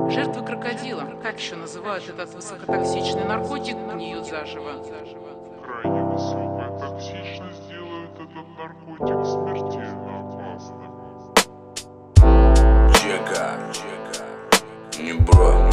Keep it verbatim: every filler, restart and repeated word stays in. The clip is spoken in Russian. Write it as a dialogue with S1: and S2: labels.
S1: Жертвы крокодила, как еще называют этот высокотоксичный наркотик, гниют заживо.
S2: Крайне высокая токсичность делает этот наркотик смертельно опасным.
S3: Чека, не бро.